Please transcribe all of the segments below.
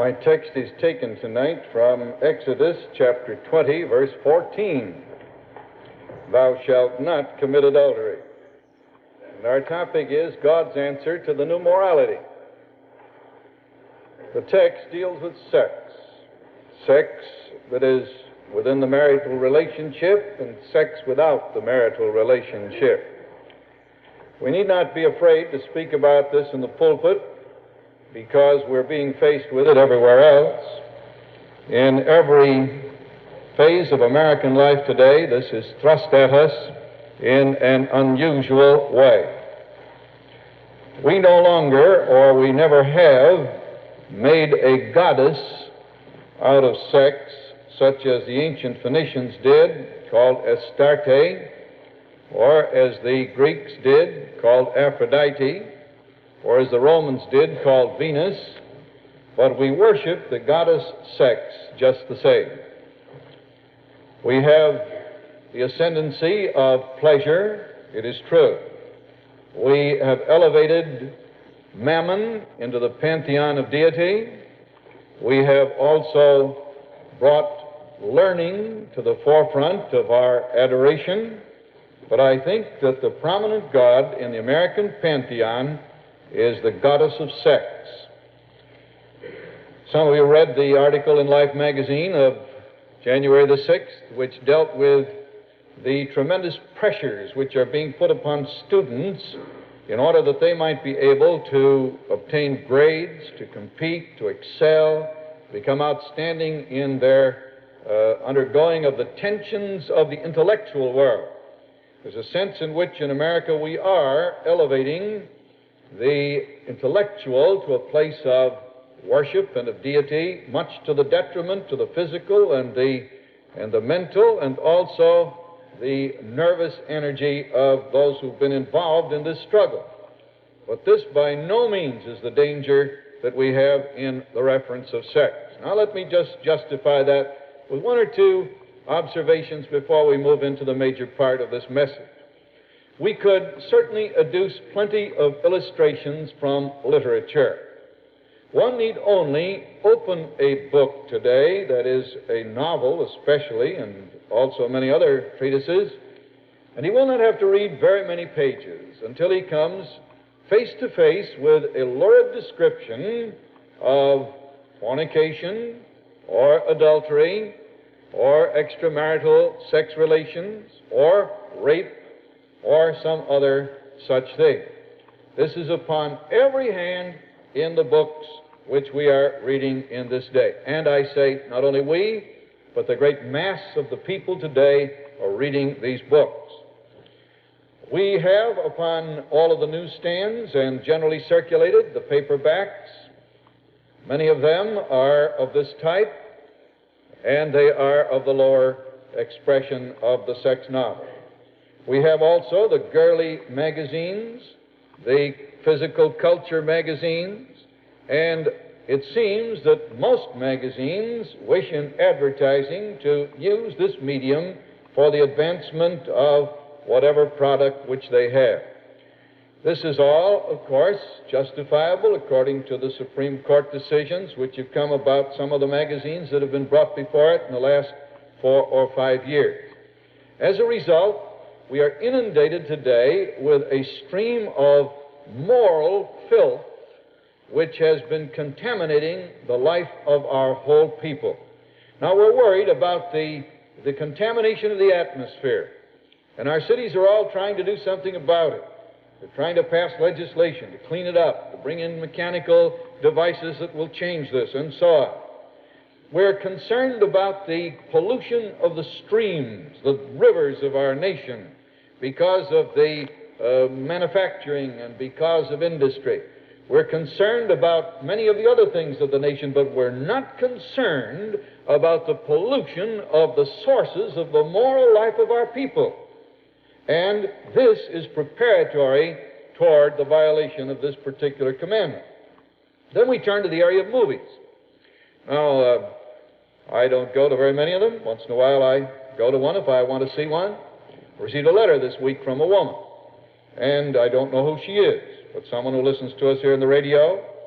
My text is taken tonight from Exodus chapter 20, verse 14. Thou shalt not commit adultery. And our topic is God's answer to the new morality. The text deals with sex. Sex that is within the marital relationship and sex without the marital relationship. We need not be afraid to speak about this in the pulpit, because we're being faced with it everywhere else. In every phase of American life today, this is thrust at us in an unusual way. We no longer, or we never have, made a goddess out of sex, such as the ancient Phoenicians did, called Astarte, or as the Greeks did, called Aphrodite, or as the Romans did, called Venus, but we worship the goddess sex just the same. We have the ascendancy of pleasure, it is true. We have elevated Mammon into the pantheon of deity. We have also brought learning to the forefront of our adoration, but I think that the prominent god in the American pantheon is the goddess of sex. Some of you read the article in Life magazine of January the 6th, which dealt with the tremendous pressures which are being put upon students in order that they might be able to obtain grades, to compete, to excel, become outstanding in their undergoing of the tensions of the intellectual world. There's a sense in which in America we are elevating the intellectual to a place of worship and of deity, much to the detriment to the physical and the mental, and also the nervous energy of those who've been involved in this struggle. But this by no means is the danger that we have in the reference of sex. Now let me just justify that with one or two observations before we move into the major part of this message. We could certainly adduce plenty of illustrations from literature. One need only open a book today, that is a novel especially, and also many other treatises, and he will not have to read very many pages until he comes face to face with a lurid description of fornication or adultery or extramarital sex relations or rape or some other such thing. This is upon every hand in the books which we are reading in this day. And I say, not only we, but the great mass of the people today are reading these books. We have upon all of the newsstands and generally circulated the paperbacks. Many of them are of this type, and they are of the lower expression of the sex novel. We have also the girly magazines, the physical culture magazines, and it seems that most magazines wish in advertising to use this medium for the advancement of whatever product which they have. This is all, of course, justifiable according to the Supreme Court decisions which have come about some of the magazines that have been brought before it in the last 4 or 5 years. As a result, we are inundated today with a stream of moral filth which has been contaminating the life of our whole people. Now, we're worried about the contamination of the atmosphere, and our cities are all trying to do something about it. They're trying to pass legislation to clean it up, to bring in mechanical devices that will change this, and so on. We're concerned about the pollution of the streams, the rivers of our nation, because of the manufacturing and because of industry. We're concerned about many of the other things of the nation, but we're not concerned about the pollution of the sources of the moral life of our people. And this is preparatory toward the violation of this particular commandment. Then we turn to the area of movies. Now, I don't go to very many of them. Once in a while I go to one if I want to see one. I received a letter this week from a woman, and I don't know who she is, but someone who listens to us here on the radio,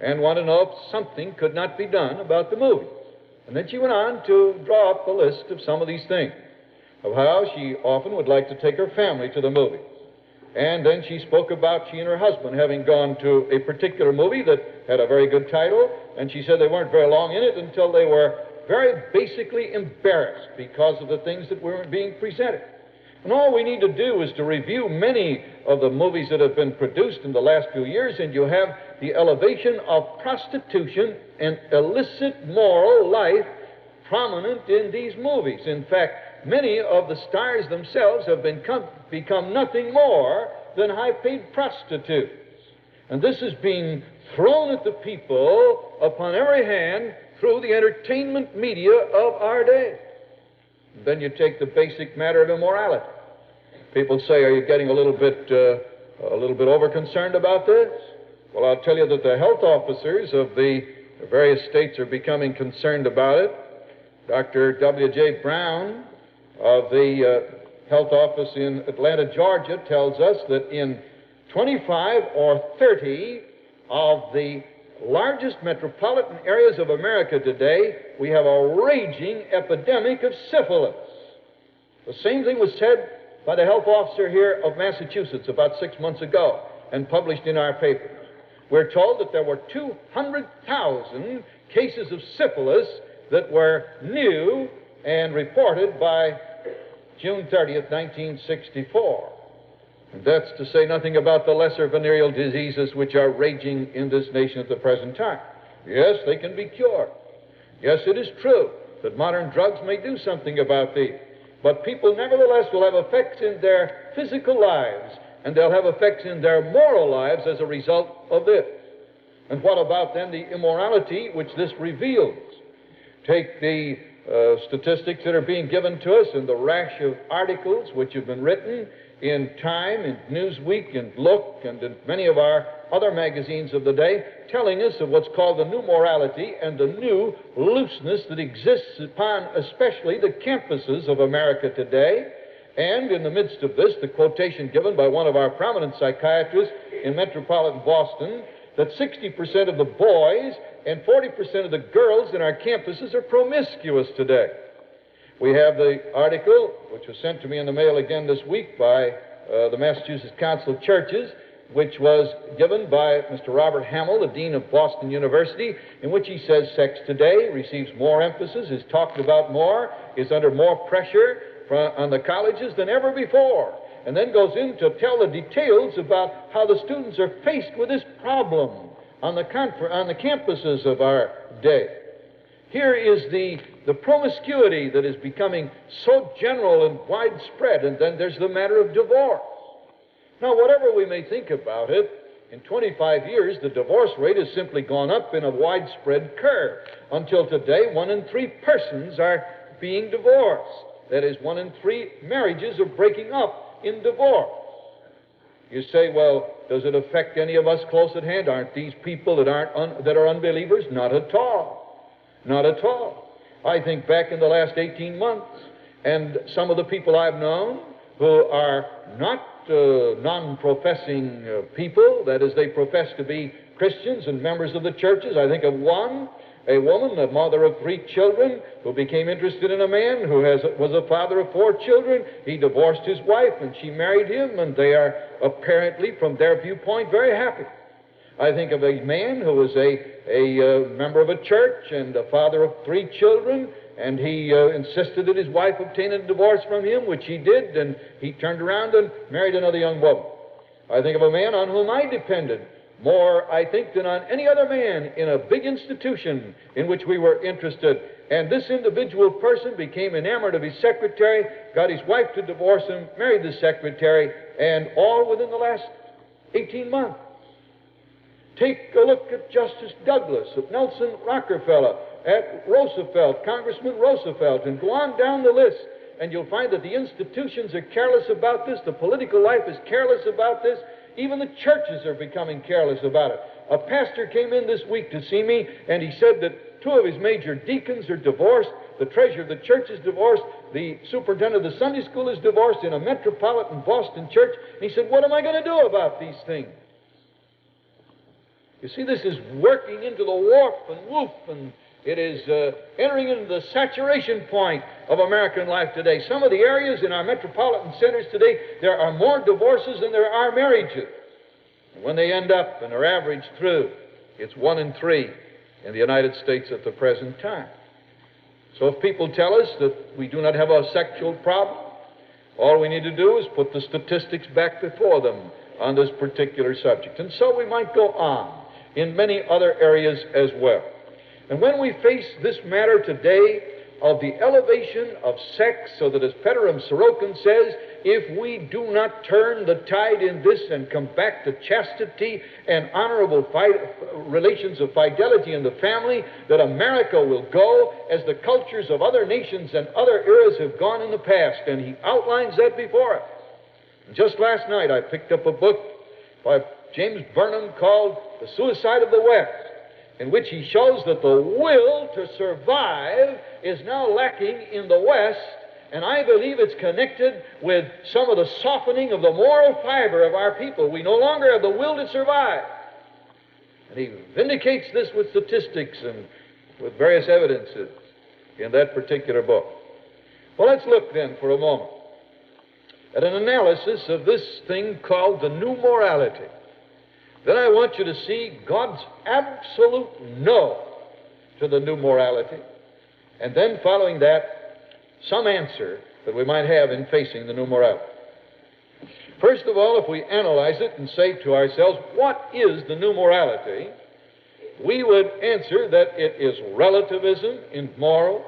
and wanted to know if something could not be done about the movies. And then she went on to draw up a list of some of these things, of how she often would like to take her family to the movies. And then she spoke about she and her husband having gone to a particular movie that had a very good title, and she said they weren't very long in it until they were very basically embarrassed because of the things that were being presented. And all we need to do is to review many of the movies that have been produced in the last few years, and you have the elevation of prostitution and illicit moral life prominent in these movies. In fact, many of the stars themselves have become nothing more than high-paid prostitutes. And this is being thrown at the people upon every hand through the entertainment media of our day. And then you take the basic matter of immorality. People say, are you getting a little bit over-concerned about this? Well, I'll tell you that the health officers of the various states are becoming concerned about it. Dr. W.J. Brown of the health office in Atlanta, Georgia, tells us that in 25 or 30 of the largest metropolitan areas of America today, we have a raging epidemic of syphilis. The same thing was said by the health officer here of Massachusetts about 6 months ago and published in our papers. We're told that there were 200,000 cases of syphilis that were new and reported by June 30th, 1964. And that's to say nothing about the lesser venereal diseases which are raging in this nation at the present time. Yes, they can be cured. Yes, it is true that modern drugs may do something about these. But people nevertheless will have effects in their physical lives, and they'll have effects in their moral lives as a result of this. And what about then the immorality which this reveals? Take the statistics that are being given to us and the rash of articles which have been written in Time, in Newsweek, and Look, and in many of our other magazines of the day, telling us of what's called the new morality and the new looseness that exists upon especially the campuses of America today. And in the midst of this, the quotation given by one of our prominent psychiatrists in metropolitan Boston, that 60% of the boys and 40% of the girls in our campuses are promiscuous today. We have the article, which was sent to me in the mail again this week by the Massachusetts Council of Churches, which was given by Mr. Robert Hamill, the Dean of Boston University, in which he says sex today receives more emphasis, is talked about more, is under more pressure on the colleges than ever before, and then goes in to tell the details about how the students are faced with this problem on the campuses of our day. Here is the promiscuity that is becoming so general and widespread, and then there's the matter of divorce. Now, whatever we may think about it, in 25 years, the divorce rate has simply gone up in a widespread curve. Until today, 1 in 3 persons are being divorced. That is, 1 in 3 marriages are breaking up in divorce. You say, well, does it affect any of us close at hand? Aren't these people that are unbelievers? Not at all. Not at all. I think back in the last 18 months, and some of the people I've known who are not non-professing people, that is, they profess to be Christians and members of the churches. I think of a woman, a mother of 3 children, who became interested in a man who was a father of 4 children. He divorced his wife, and she married him, and they are apparently, from their viewpoint, very happy. I think of a man who was a member of a church and a father of 3 children, and he insisted that his wife obtain a divorce from him, which he did, and he turned around and married another young woman. I think of a man on whom I depended more, I think, than on any other man in a big institution in which we were interested. And this individual person became enamored of his secretary, got his wife to divorce him, married the secretary, and all within the last 18 months. Take a look at Justice Douglas, at Nelson Rockefeller, at Roosevelt, Congressman Roosevelt, and go on down the list, and you'll find that the institutions are careless about this, the political life is careless about this, even the churches are becoming careless about it. A pastor came in this week to see me, and he said that 2 of his major deacons are divorced, the treasurer of the church is divorced, the superintendent of the Sunday school is divorced in a metropolitan Boston church, and he said, what am I going to do about these things? You see, this is working into the warp and woof, and it is entering into the saturation point of American life today. Some of the areas in our metropolitan centers today, there are more divorces than there are marriages. And when they end up and are averaged through, it's 1 in 3 in the United States at the present time. So if people tell us that we do not have a sexual problem, all we need to do is put the statistics back before them on this particular subject. And so we might go on in many other areas as well. And when we face this matter today of the elevation of sex, so that as Petteram Sorokin says, if we do not turn the tide in this and come back to chastity and honorable relations of fidelity in the family, that America will go as the cultures of other nations and other eras have gone in the past. And he outlines that before us. Just last night I picked up a book by James Burnham called The Suicide of the West, in which he shows that the will to survive is now lacking in the West, and I believe it's connected with some of the softening of the moral fiber of our people. We no longer have the will to survive. And he vindicates this with statistics and with various evidences in that particular book. Well, let's look then for a moment at an analysis of this thing called the new morality. Then I want you to see God's absolute no to the new morality, and then following that, some answer that we might have in facing the new morality. First of all, if we analyze it and say to ourselves, what is the new morality? We would answer that it is relativism in morals,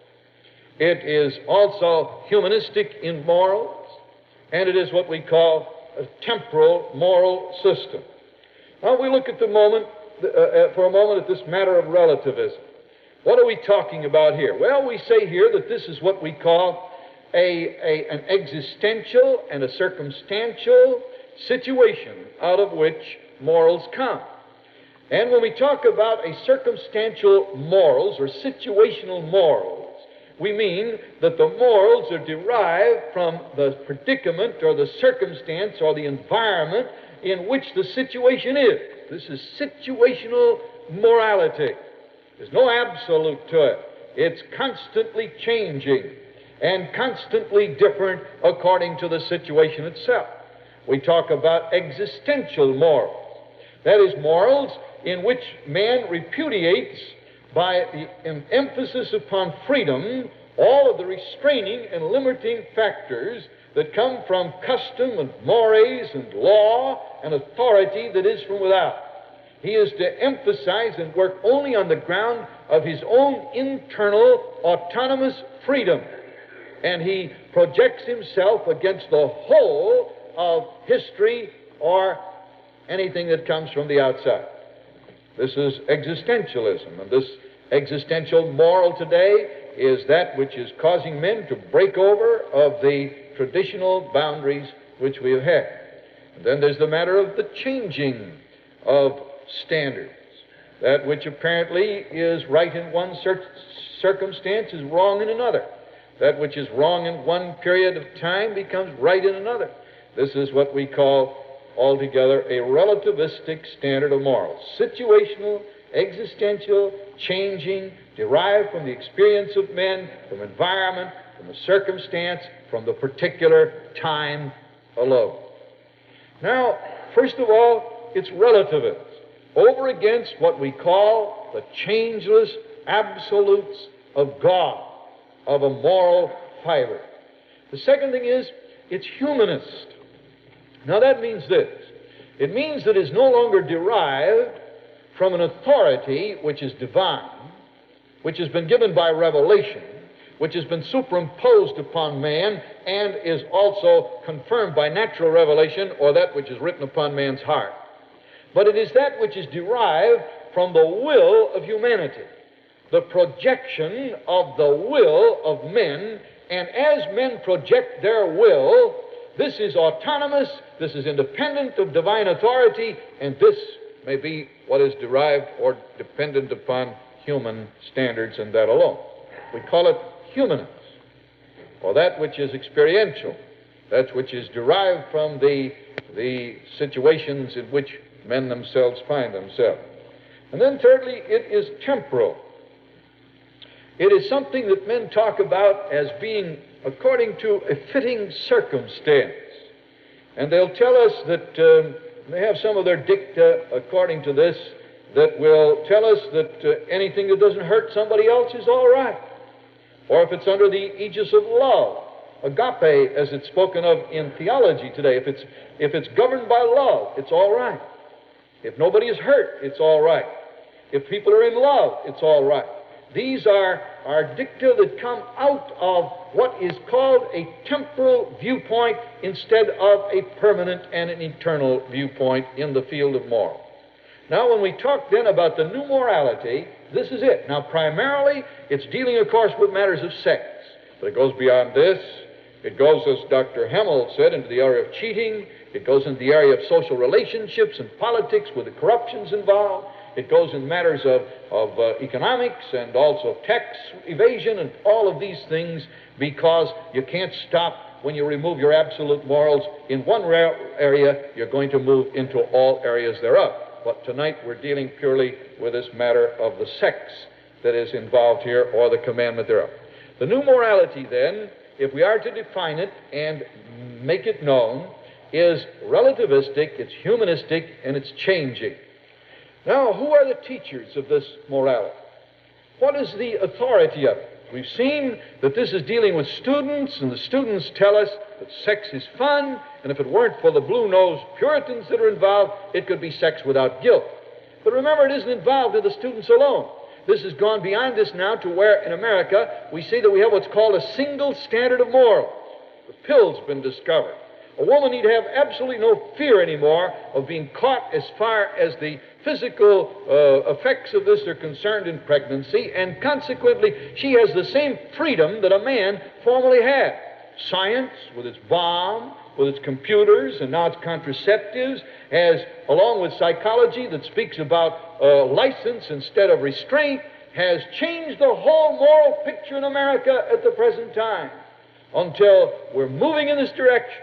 it is also humanistic in morals, and it is what we call a temporal moral system. Now we look at for a moment at this matter of relativism. What are we talking about here? Well, we say here that this is what we call an existential and a circumstantial situation out of which morals come. And when we talk about a circumstantial morals or situational morals, we mean that the morals are derived from the predicament or the circumstance or the environment in which the situation is. This is situational morality. There's no absolute to it. It's constantly changing and constantly different according to the situation itself. We talk about existential morals. That is, morals in which man repudiates, by the emphasis upon freedom, all of the restraining and limiting factors that come from custom and mores and law and authority that is from without. He is to emphasize and work only on the ground of his own internal autonomous freedom. And he projects himself against the whole of history or anything that comes from the outside. This is existentialism, and this existential moral today is that which is causing men to break over of the traditional boundaries which we have had. And then there's the matter of the changing of standards. That which apparently is right in one circumstance is wrong in another. That which is wrong in one period of time becomes right in another. This is what we call altogether a relativistic standard of morals. Situational, existential, changing, derived from the experience of men, from environment, from the circumstance, from the particular time alone. Now, first of all, it's relativism over against what we call the changeless absolutes of God, of a moral fiber. The second thing is, it's humanist. Now that means this. It means that it's no longer derived from an authority which is divine, which has been given by revelation, which has been superimposed upon man and is also confirmed by natural revelation or that which is written upon man's heart. But it is that which is derived from the will of humanity, the projection of the will of men, and as men project their will, this is autonomous, this is independent of divine authority, and this may be what is derived or dependent upon human standards and that alone. We call it humanist, or that which is experiential, that which is derived from the situations in which men themselves find themselves. And then thirdly, it is temporal. It is something that men talk about as being according to a fitting circumstance. And they'll tell us that they have some of their dicta according to this that will tell us that anything that doesn't hurt somebody else is all right. Or if it's under the aegis of love, agape, as it's spoken of in theology today, if it's governed by love, it's all right. If nobody is hurt, it's all right. If people are in love, it's all right. These are dicta that come out of what is called a temporal viewpoint instead of a permanent and an eternal viewpoint in the field of morals. Now, when we talk then about the new morality, this is it. Now, primarily, it's dealing, of course, with matters of sex. But it goes beyond this. It goes, as Dr. Hemmel said, into the area of cheating. It goes into the area of social relationships and politics with the corruptions involved. It goes in matters of economics and also tax evasion and all of these things, because you can't stop when you remove your absolute morals in one area. You're going to move into all areas thereof. But tonight we're dealing purely with this matter of the sex that is involved here, or the commandment thereof. The new morality, then, if we are to define it and make it known, is relativistic, it's humanistic, and it's changing. Now, who are the teachers of this morality? What is the authority of it? We've seen that this is dealing with students, and the students tell us that sex is fun, and if it weren't for the blue-nosed Puritans that are involved, it could be sex without guilt. But remember, it isn't involved in the students alone. This has gone beyond this now to where, in America, we see that we have what's called a single standard of morals. The pill's been discovered. A woman need have absolutely no fear anymore of being caught as far as the physical effects of this are concerned in pregnancy, and consequently, she has the same freedom that a man formerly had. Science, with its bomb, with its computers, and now its contraceptives, has, along with psychology that speaks about license instead of restraint, has changed the whole moral picture in America at the present time, until we're moving in this direction.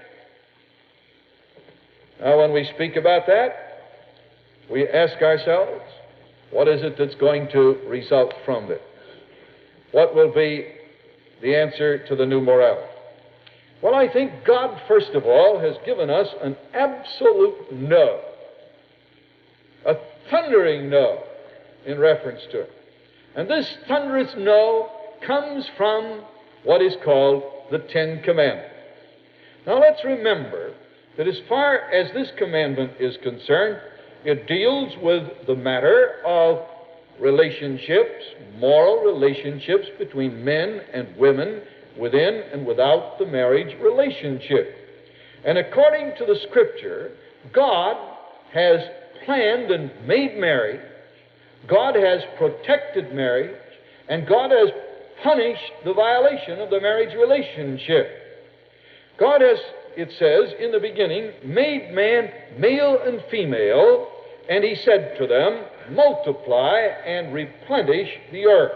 Now, when we speak about that, we ask ourselves, what is it that's going to result from this? What will be the answer to the new morality? Well, I think God, first of all, has given us an absolute no, a thundering no in reference to it. And this thunderous no comes from what is called the Ten Commandments. Now, let's remember that as far as this commandment is concerned, it deals with the matter of relationships, moral relationships between men and women within and without the marriage relationship. And according to the Scripture, God has planned and made marriage, God has protected marriage, and God has punished the violation of the marriage relationship. God has, it says, in the beginning, made man male and female, and he said to them, multiply and replenish the earth,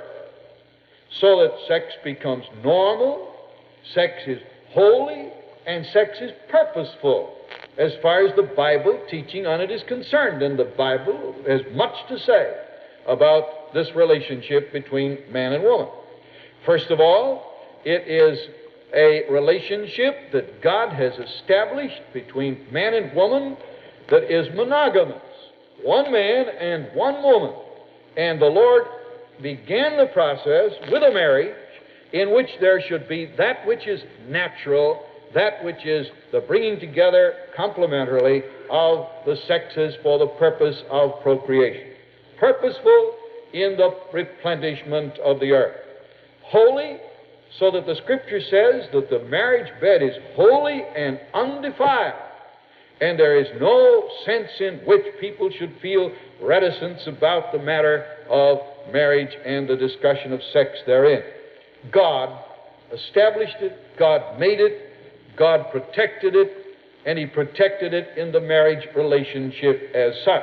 so that sex becomes normal, sex is holy, and sex is purposeful, as far as the Bible teaching on it is concerned. And the Bible has much to say about this relationship between man and woman. First of all, it is a relationship that God has established between man and woman that is monogamous, one man and one woman. And the Lord began the process with a marriage in which there should be that which is natural, that which is the bringing together complementarily of the sexes for the purpose of procreation. Purposeful in the replenishment of the earth. Holy, so that the Scripture says that the marriage bed is holy and undefiled, and there is no sense in which people should feel reticence about the matter of marriage and the discussion of sex therein. God established it, God made it, God protected it, and He protected it in the marriage relationship as such.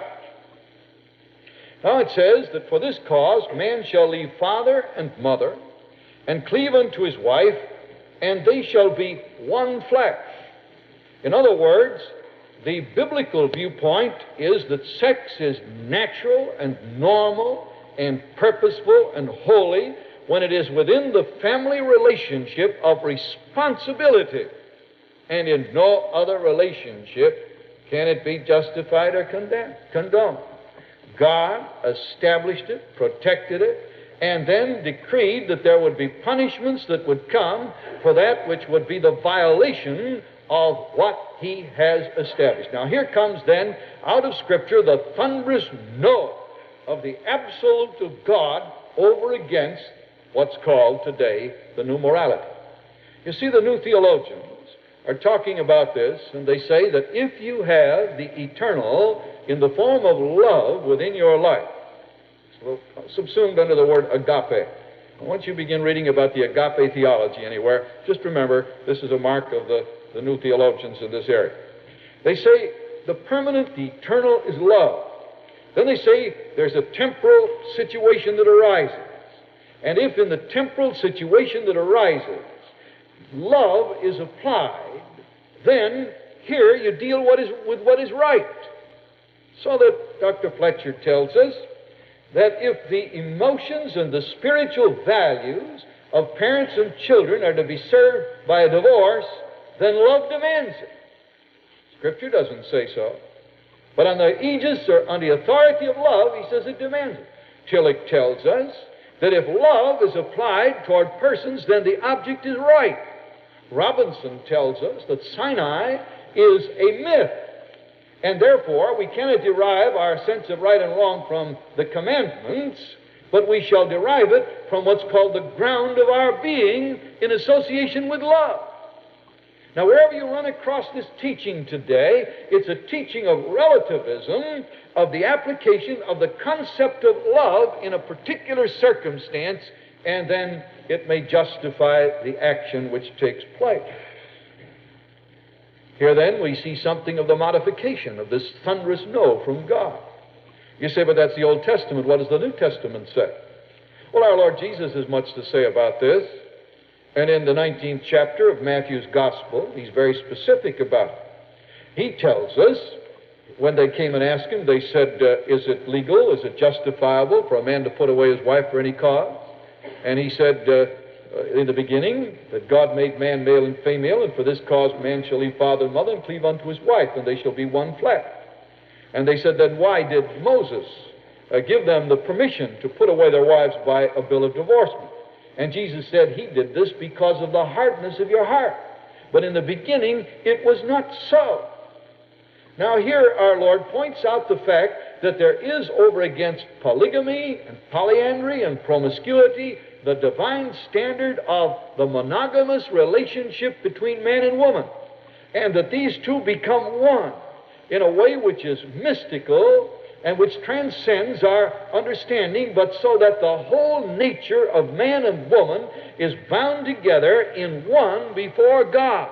Now it says that for this cause man shall leave father and mother, and cleave unto his wife, and they shall be one flesh. In other words, the biblical viewpoint is that sex is natural and normal and purposeful and holy when it is within the family relationship of responsibility. And in no other relationship can it be justified or condoned. God established it, protected it, and then decreed that there would be punishments that would come for that which would be the violation of what He has established. Now here comes then, out of Scripture, the thunderous no of the absolute of God over against what's called today the new morality. You see, the new theologians are talking about this, and they say that if you have the eternal in the form of love within your life, subsumed under the word agape. Once you begin reading about the agape theology anywhere, just remember this is a mark of the new theologians in this area. They say the permanent, the eternal is love. Then they say there's a temporal situation that arises. And if in the temporal situation that arises, love is applied, then here you deal with what is right. So that Dr. Fletcher tells us that if the emotions and the spiritual values of parents and children are to be served by a divorce, then love demands it. Scripture doesn't say so. But on the aegis or on the authority of love, he says it demands it. Tillich tells us that if love is applied toward persons, then the object is right. Robinson tells us that Sinai is a myth, and therefore we cannot derive our sense of right and wrong from the commandments, but we shall derive it from what's called the ground of our being in association with love. Now, wherever you run across this teaching today, it's a teaching of relativism, of the application of the concept of love in a particular circumstance, and then it may justify the action which takes place. Here then we see something of the modification of this thunderous no from God. You say, but that's the Old Testament. What does the New Testament say? Well, our Lord Jesus has much to say about this. And in the 19th chapter of Matthew's Gospel, he's very specific about it. He tells us, when they came and asked him, they said, is it legal, is it justifiable for a man to put away his wife for any cause? And he said, in the beginning, that God made man male and female, and for this cause man shall leave father and mother and cleave unto his wife, and they shall be one flesh. And they said, then why did Moses give them the permission to put away their wives by a bill of divorcement? And Jesus said he did this because of the hardness of your heart. But in the beginning, it was not so. Now here our Lord points out the fact that there is over against polygamy and polyandry and promiscuity the divine standard of the monogamous relationship between man and woman, and that these two become one in a way which is mystical and which transcends our understanding, but so that the whole nature of man and woman is bound together in one before God.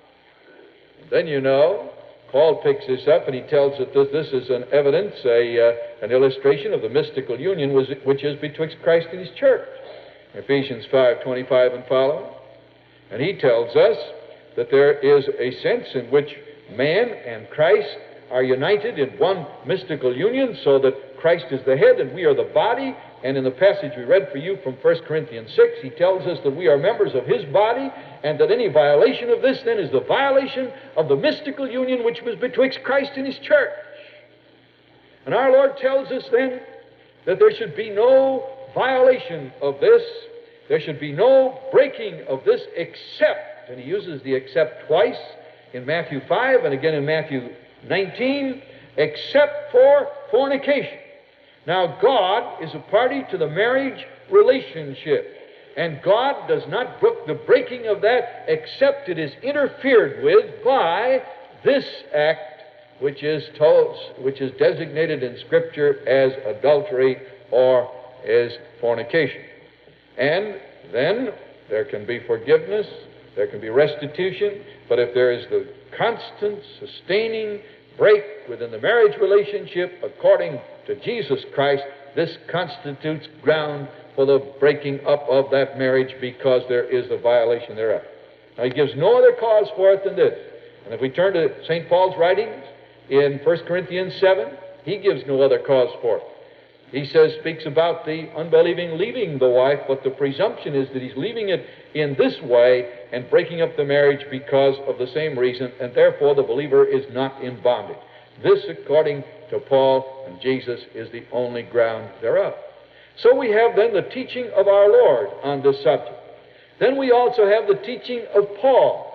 Then you know, Paul picks this up and he tells us that this is an evidence, an illustration of the mystical union which is betwixt Christ and His church. Ephesians 5:25 and following. And he tells us that there is a sense in which man and Christ are united in one mystical union, so that Christ is the head and we are the body. And in the passage we read for you from 1 Corinthians 6, he tells us that we are members of His body, and that any violation of this then is the violation of the mystical union which was betwixt Christ and His church. And our Lord tells us then that there should be no violation of this, there should be no breaking of this except, and he uses the except twice in Matthew 5 and again in Matthew 19, except for fornication. Now, God is a party to the marriage relationship, and God does not brook the breaking of that except it is interfered with by this act which is designated in Scripture as adultery or as fornication. And then there can be forgiveness, there can be restitution, but if there is the constant, sustaining break within the marriage relationship, according to Jesus Christ, this constitutes ground for the breaking up of that marriage because there is a violation thereof. Now, he gives no other cause for it than this. And if we turn to St. Paul's writings in 1 Corinthians 7, he gives no other cause for it. He speaks about the unbelieving leaving the wife, but the presumption is that he's leaving it in this way and breaking up the marriage because of the same reason, and therefore the believer is not in bondage. This, according to Paul and Jesus, is the only ground thereof. So we have then the teaching of our Lord on this subject. Then we also have the teaching of Paul.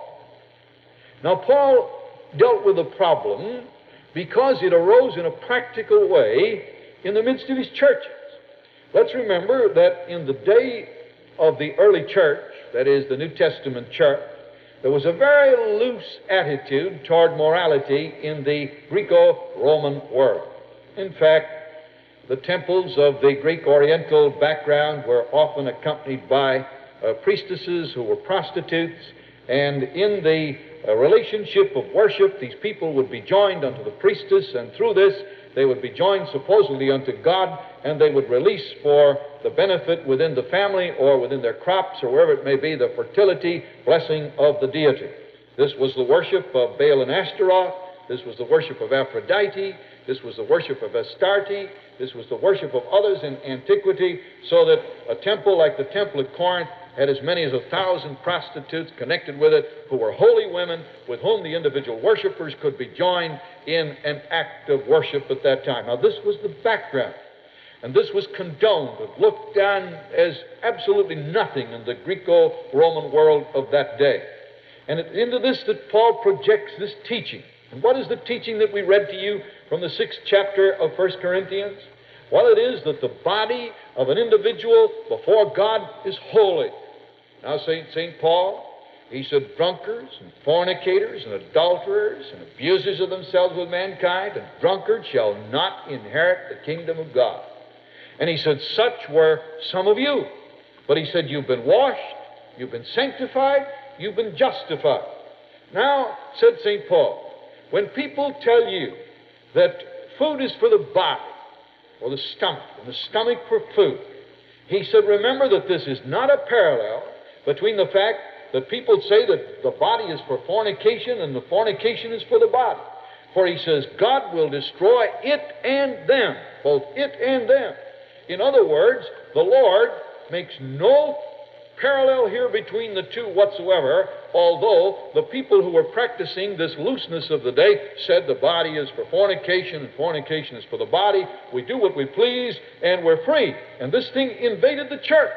Now, Paul dealt with the problem because it arose in a practical way in the midst of his churches. Let's remember that in the day of the early church, that is, the New Testament church, there was a very loose attitude toward morality in the Greco-Roman world. In fact, the temples of the Greek Oriental background were often accompanied by priestesses who were prostitutes, and in the relationship of worship, these people would be joined unto the priestess, and through this they would be joined supposedly unto God, and they would release for the benefit within the family or within their crops or wherever it may be the fertility blessing of the deity. This was the worship of Baal and Ashtaroth. This was the worship of Aphrodite. This was the worship of Astarte. This was the worship of others in antiquity, so that a temple like the Temple at Corinth had as many as 1,000 prostitutes connected with it who were holy women with whom the individual worshipers could be joined in an act of worship at that time. Now, this was the background, and this was condoned and looked on as absolutely nothing in the Greco-Roman world of that day. And it's into this that Paul projects this teaching. And what is the teaching that we read to you from the 6th chapter of 1 Corinthians? Well, it is that the body of an individual before God is holy. Now, St. Paul, he said, drunkards and fornicators and adulterers and abusers of themselves with mankind and drunkards shall not inherit the kingdom of God. And he said, such were some of you. But he said, you've been washed, you've been sanctified, you've been justified. Now, said St. Paul, when people tell you that food is for the body, or the stomach, and the stomach for food, he said, remember that this is not a parallel between the fact that people say that the body is for fornication and the fornication is for the body. For he says, God will destroy it and them, both it and them. In other words, the Lord makes no parallel here between the two whatsoever, although the people who were practicing this looseness of the day said the body is for fornication and fornication is for the body. We do what we please and we're free. And this thing invaded the church.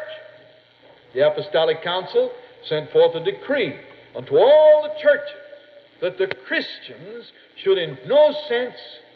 The Apostolic Council sent forth a decree unto all the churches that the Christians should in no sense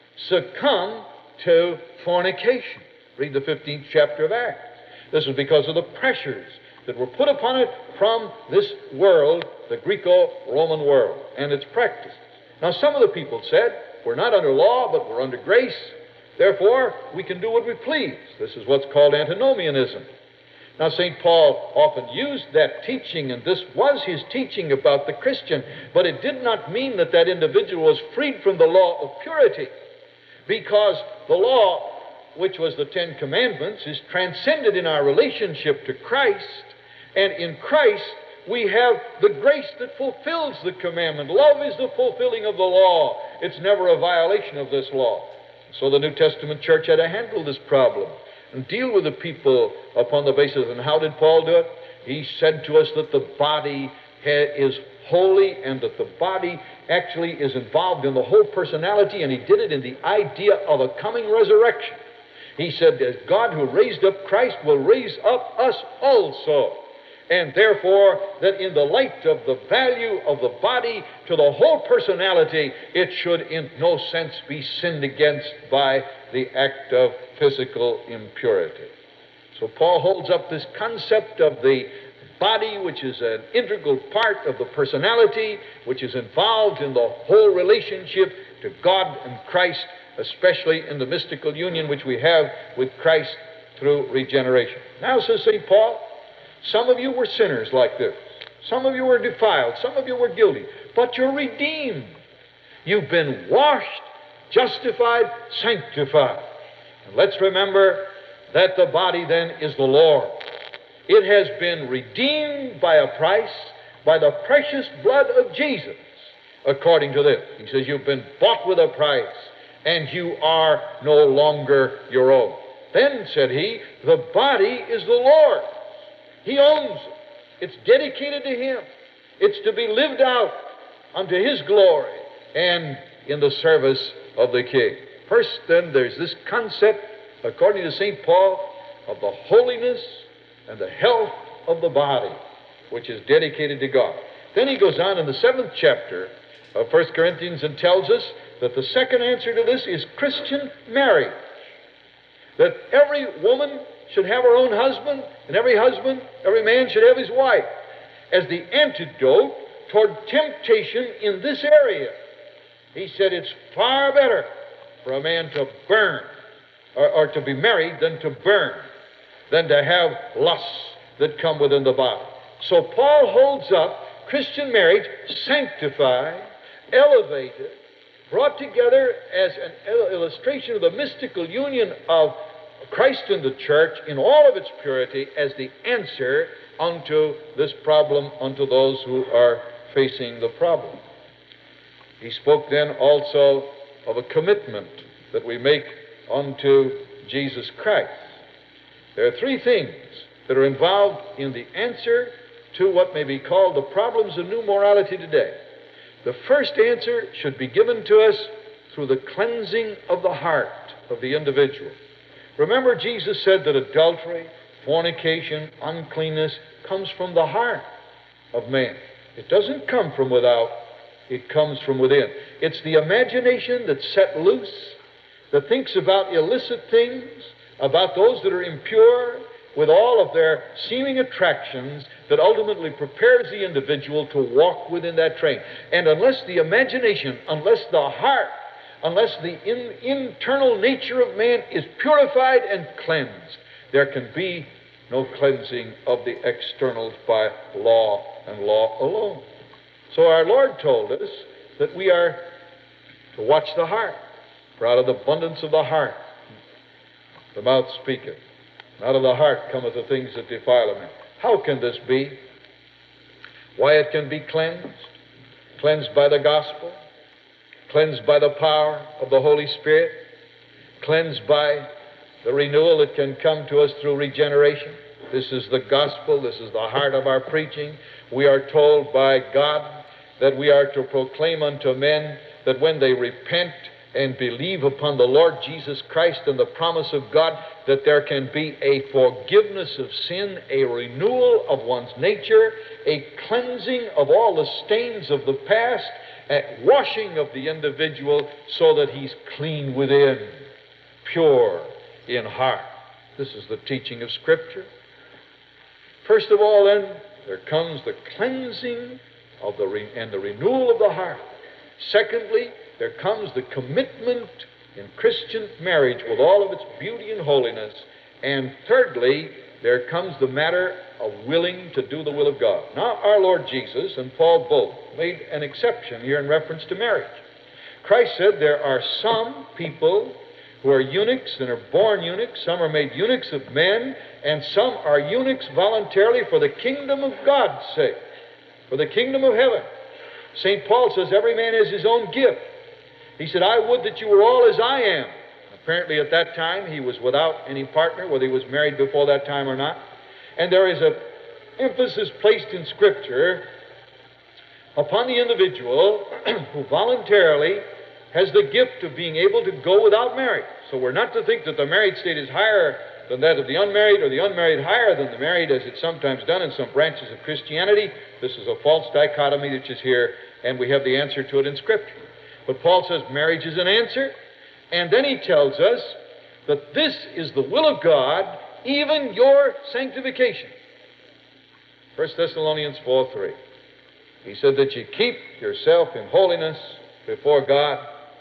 succumb to fornication. Read the 15th chapter of Acts. This was because of the pressures that were put upon it from this world, the Greco-Roman world, and its practices. Now, some of the people said, we're not under law, but we're under grace. Therefore, we can do what we please. This is what's called antinomianism. Now, St. Paul often used that teaching, and this was his teaching about the Christian, but it did not mean that that individual was freed from the law of purity, because the law, which was the Ten Commandments, is transcended in our relationship to Christ, and in Christ we have the grace that fulfills the commandment. Love is the fulfilling of the law. It's never a violation of this law. So the New Testament church had to handle this problem and deal with the people upon the basis. And how did Paul do it? He said to us that the body is holy and that the body actually is involved in the whole personality, and he did it in the idea of a coming resurrection. He said, as God who raised up Christ will raise up us also. And therefore, that in the light of the value of the body to the whole personality, it should in no sense be sinned against by the act of physical impurity. So Paul holds up this concept of the body, which is an integral part of the personality, which is involved in the whole relationship to God and Christ, especially in the mystical union which we have with Christ through regeneration. Now, says St. Paul, some of you were sinners like this. Some of you were defiled. Some of you were guilty. But you're redeemed. You've been washed, justified, sanctified. And let's remember that the body then is the Lord. It has been redeemed by a price, by the precious blood of Jesus. according to this. He says, you've been bought with a price, and you are no longer your own. Then, said he, the body is the Lord's. He owns it. It's dedicated to Him. It's to be lived out unto His glory and in the service of the King. First, then, there's this concept, according to St. Paul, of the holiness and the health of the body, which is dedicated to God. Then he goes on in the 7th chapter of 1 Corinthians and tells us that the second answer to this is Christian marriage. That every woman should have her own husband, and every man should have his wife, as the antidote toward temptation in this area. He said it's far better for a man to burn, or to be married than to burn, than to have lusts that come within the body. So Paul holds up Christian marriage, sanctified, elevated, brought together as an illustration of the mystical union of Christ and the church in all of its purity, as the answer unto this problem, unto those who are facing the problem. He spoke then also of a commitment that we make unto Jesus Christ. There are three things that are involved in the answer to what may be called the problems of new morality today. The first answer should be given to us through the cleansing of the heart of the individual. Remember, Jesus said that adultery, fornication, uncleanness comes from the heart of man. It doesn't come from without, it comes from within. It's the imagination that's set loose, that thinks about illicit things, about those that are impure, with all of their seeming attractions, that ultimately prepares the individual to walk within that train. And unless the imagination, unless the heart, unless the internal nature of man is purified and cleansed, there can be no cleansing of the externals by law and law alone. So our Lord told us that we are to watch the heart, for out of the abundance of the heart the mouth speaketh. Out of the heart cometh the things that defile a man. How can this be? Why, it can be cleansed. Cleansed by the gospel. Cleansed by the power of the Holy Spirit. Cleansed by the renewal that can come to us through regeneration. This is the gospel. This is the heart of our preaching. We are told by God that we are to proclaim unto men that when they repent and believe upon the Lord Jesus Christ and the promise of God, that there can be a forgiveness of sin, a renewal of one's nature, a cleansing of all the stains of the past, a washing of the individual so that he's clean within, pure in heart. This is the teaching of Scripture. First of all, then, there comes the cleansing of the renewal of the heart. Secondly, there comes the commitment in Christian marriage with all of its beauty and holiness. And thirdly, there comes the matter of willing to do the will of God. Now, our Lord Jesus and Paul both made an exception here in reference to marriage. Christ said there are some people who are eunuchs and are born eunuchs, some are made eunuchs of men, and some are eunuchs voluntarily for the kingdom of God's sake, for the kingdom of heaven. St. Paul says every man has his own gift. He said, I would that you were all as I am. Apparently at that time he was without any partner, whether he was married before that time or not. And there is an emphasis placed in Scripture upon the individual who voluntarily has the gift of being able to go without marriage. So we're not to think that the married state is higher than that of the unmarried, or the unmarried higher than the married, as it's sometimes done in some branches of Christianity. This is a false dichotomy that is here, and we have the answer to it in Scripture. But Paul says marriage is an answer, and then he tells us that this is the will of God, even your sanctification. 1 Thessalonians 4:3. He said that you keep yourself in holiness before God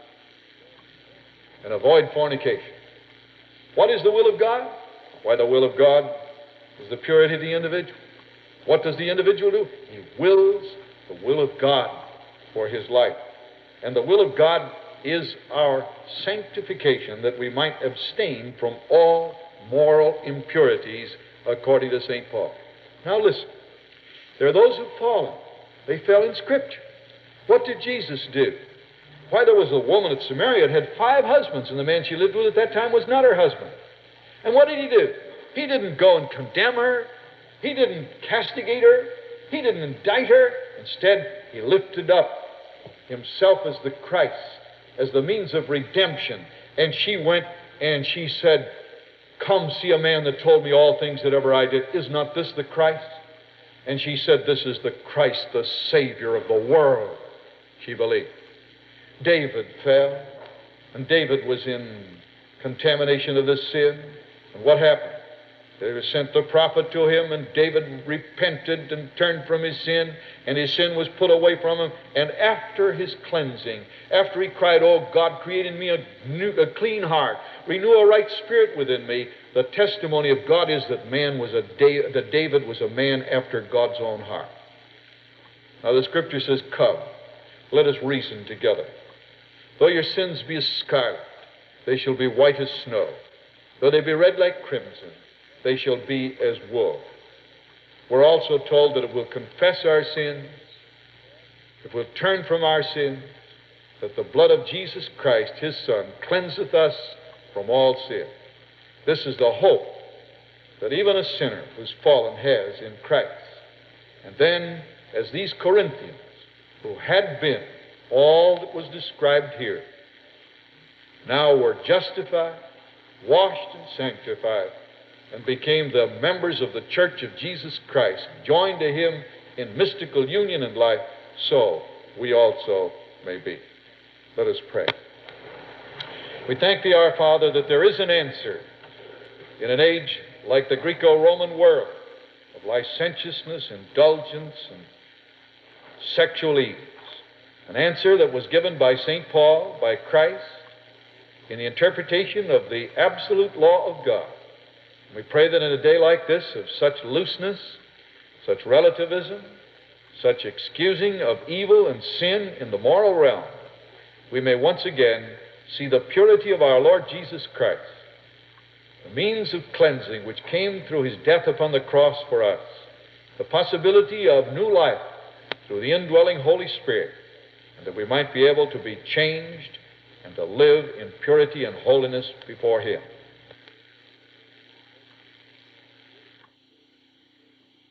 and avoid fornication. What is the will of God? Why, the will of God is the purity of the individual. What does the individual do? He wills the will of God for his life. And the will of God is our sanctification, that we might abstain from all moral impurities, according to St. Paul. Now listen, there are those who've fallen. They fell in Scripture. What did Jesus do? Why, there was a woman at Samaria that had 5 husbands, and the man she lived with at that time was not her husband. And what did he do? He didn't go and condemn her. He didn't castigate her. He didn't indict her. Instead, he lifted up himself as the Christ, as the means of redemption. And she went and she said, "Come see a man that told me all things that ever I did. Is not this the Christ?" And she said, "This is the Christ, the Savior of the world." She believed. David fell, and David was in contamination of this sin. And what happened? They sent the prophet to him, and David repented and turned from his sin, and his sin was put away from him. And after his cleansing, after he cried, "Oh God, create in me a clean heart, renew a right spirit within me," the testimony of God is that that David was a man after God's own heart. Now the Scripture says, "Come, let us reason together. Though your sins be as scarlet, they shall be white as snow. Though they be red like crimson, they shall be as wool." We're also told that if we'll confess our sins, if we'll turn from our sins, that the blood of Jesus Christ, his Son, cleanseth us from all sin. This is the hope that even a sinner who's fallen has in Christ. And then, as these Corinthians, who had been all that was described here, now were justified, washed and sanctified, and became the members of the church of Jesus Christ, joined to him in mystical union and life, so we also may be. Let us pray. We thank thee, our Father, that there is an answer in an age like the Greco-Roman world of licentiousness, indulgence, and sexual ease. An answer that was given by St. Paul, by Christ, in the interpretation of the absolute law of God. We pray that in a day like this, of such looseness, such relativism, such excusing of evil and sin in the moral realm, we may once again see the purity of our Lord Jesus Christ, the means of cleansing which came through his death upon the cross for us, the possibility of new life through the indwelling Holy Spirit, and that we might be able to be changed and to live in purity and holiness before him.